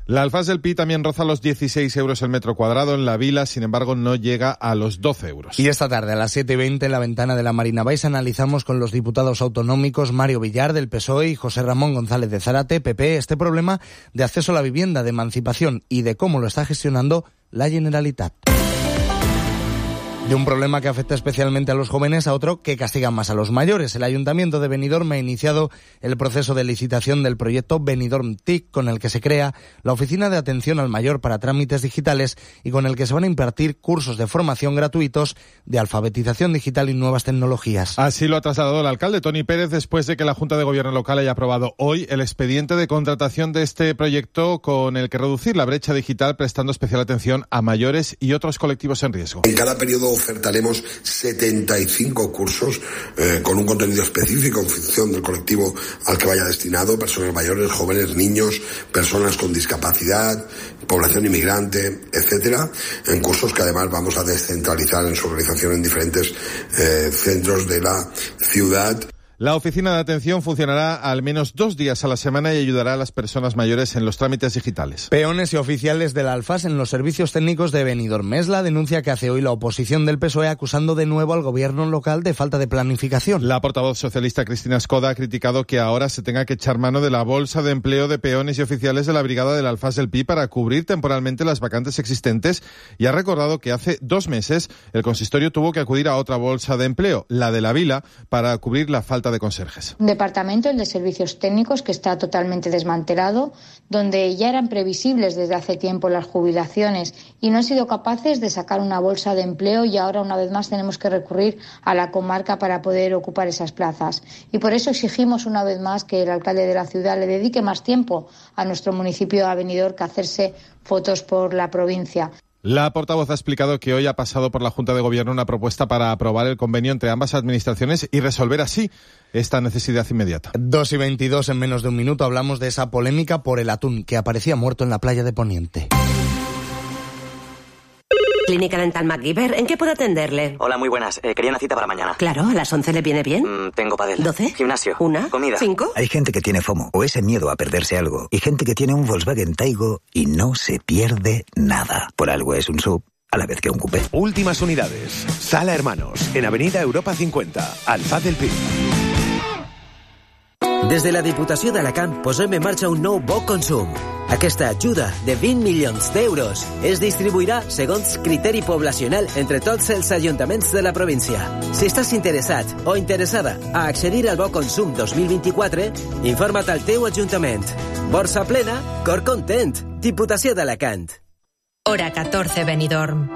La Alfás del Pi también roza los 16 euros el metro cuadrado. En la Vila, sin embargo, no llega a los 12 euros. Y esta tarde, a las 7:20, en la ventana de la Marina Baixa, analizamos con los diputados autonómicos Mario Villar, del PSOE, y José Ramón González de Zárate, PP, este problema de acceso a la vivienda, de emancipación y de cómo lo está gestionando la Generalitat. De un problema que afecta especialmente a los jóvenes a otro que castiga más a los mayores. El Ayuntamiento de Benidorm ha iniciado el proceso de licitación del proyecto Benidorm TIC, con el que se crea la Oficina de Atención al Mayor para trámites digitales y con el que se van a impartir cursos de formación gratuitos de alfabetización digital y nuevas tecnologías. Así lo ha trasladado el alcalde Toni Pérez después de que la Junta de Gobierno local haya aprobado hoy el expediente de contratación de este proyecto, con el que reducir la brecha digital, prestando especial atención a mayores y otros colectivos en riesgo. En cada periodo ofertaremos 75 cursos con un contenido específico en función del colectivo al que vaya destinado: personas mayores, jóvenes, niños, personas con discapacidad, población inmigrante, etcétera, en cursos que además vamos a descentralizar en su organización en diferentes centros de la ciudad. La oficina de atención funcionará al menos 2 días a la semana y ayudará a las personas mayores en los trámites digitales. Peones y oficiales de la Alfás en los servicios técnicos de Benidorm. Es la denuncia que hace hoy la oposición del PSOE, acusando de nuevo al gobierno local de falta de planificación. La portavoz socialista Cristina Escoda ha criticado que ahora se tenga que echar mano de la bolsa de empleo de peones y oficiales de la brigada del Alfás del Pi para cubrir temporalmente las vacantes existentes, y ha recordado que hace 2 meses el consistorio tuvo que acudir a otra bolsa de empleo, la de la Vila, para cubrir la falta de conserjes. Un departamento, el de servicios técnicos, que está totalmente desmantelado, donde ya eran previsibles desde hace tiempo las jubilaciones y no han sido capaces de sacar una bolsa de empleo, y ahora una vez más tenemos que recurrir a la comarca para poder ocupar esas plazas. Y por eso exigimos una vez más que el alcalde de la ciudad le dedique más tiempo a nuestro municipio, a Benidorm, que hacerse fotos por la provincia. La portavoz ha explicado que hoy ha pasado por la Junta de Gobierno una propuesta para aprobar el convenio entre ambas administraciones y resolver así esta necesidad inmediata. 2:22, en menos de un minuto, hablamos de esa polémica por el atún que aparecía muerto en la playa de Poniente. Clínica Dental MacGyver, ¿en qué puedo atenderle? Hola, muy buenas. Quería una cita para mañana. Claro, ¿a las 11 le viene bien? Tengo pádel. 12. Gimnasio. 1. Comida. 5. Hay gente que tiene FOMO, o ese miedo a perderse algo, y gente que tiene un Volkswagen Taigo y no se pierde nada. Por algo es un SUV, a la vez que un coupé. Últimas unidades. Sala Hermanos, en Avenida Europa 50, Alfaz del Pi. Des de la Diputació d'Alacant posem en marxa un nou Bo Consum. Aquesta ajuda de 20 milions d'euros es distribuirà segons criteri poblacional entre tots els ajuntaments de la província. Si estàs interessat o interessada a accedir al Bo Consum 2024, informa't al teu ajuntament. Borsa plena, cor content. Diputació d'Alacant. Hora 14, Benidorm.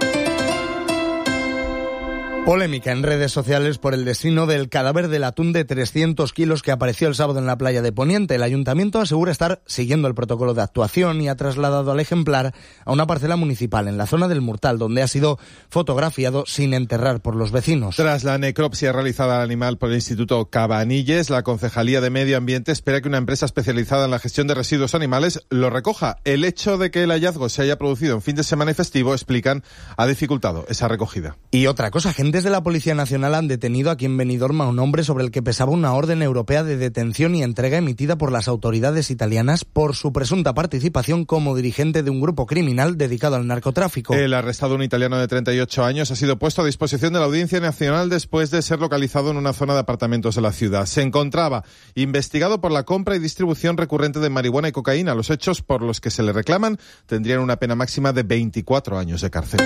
Polémica en redes sociales por el destino del cadáver del atún de 300 kilos que apareció el sábado en la playa de Poniente. El ayuntamiento asegura estar siguiendo el protocolo de actuación y ha trasladado al ejemplar a una parcela municipal en la zona del Murtal, donde ha sido fotografiado sin enterrar por los vecinos. Tras la necropsia realizada al animal por el Instituto Cabanilles, la Concejalía de Medio Ambiente espera que una empresa especializada en la gestión de residuos animales lo recoja. El hecho de que el hallazgo se haya producido en fin de semana y festivo, explican, ha dificultado esa recogida. Y otra cosa, agentes de la Policía Nacional han detenido aquí en Benidorm a un hombre sobre el que pesaba una orden europea de detención y entrega emitida por las autoridades italianas por su presunta participación como dirigente de un grupo criminal dedicado al narcotráfico. El arrestado, un italiano de 38 años, ha sido puesto a disposición de la Audiencia Nacional después de ser localizado en una zona de apartamentos de la ciudad. Se encontraba investigado por la compra y distribución recurrente de marihuana y cocaína. Los hechos por los que se le reclaman tendrían una pena máxima de 24 años de cárcel.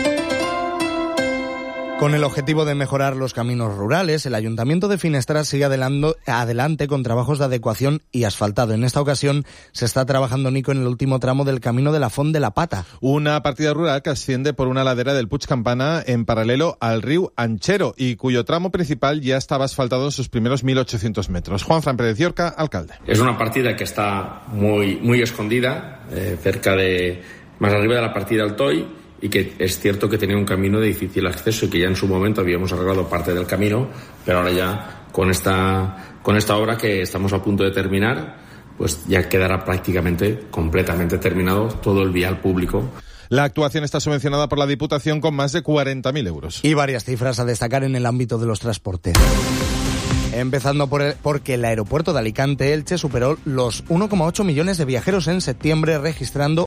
Con el objetivo de mejorar los caminos rurales, el Ayuntamiento de Finestrat sigue adelante con trabajos de adecuación y asfaltado. En esta ocasión se está trabajando, Nico, en el último tramo del camino de la Font de la Pata. Una partida rural que asciende por una ladera del Puig Campana en paralelo al río Anchero y cuyo tramo principal ya estaba asfaltado en sus primeros 1.800 metros. Juanfran Pérez Llorca, alcalde. Es una partida que está muy escondida, cerca de, más arriba de la partida del Toy, y que es cierto que tenía un camino de difícil acceso y que ya en su momento habíamos arreglado parte del camino, pero ahora ya con esta obra que estamos a punto de terminar, pues ya quedará prácticamente completamente terminado todo el vial público. La actuación está subvencionada por la Diputación con más de 40.000 euros. Y varias cifras a destacar en el ámbito de los transportes. Empezando porque el aeropuerto de Alicante-Elche superó los 1,8 millones de viajeros en septiembre, registrando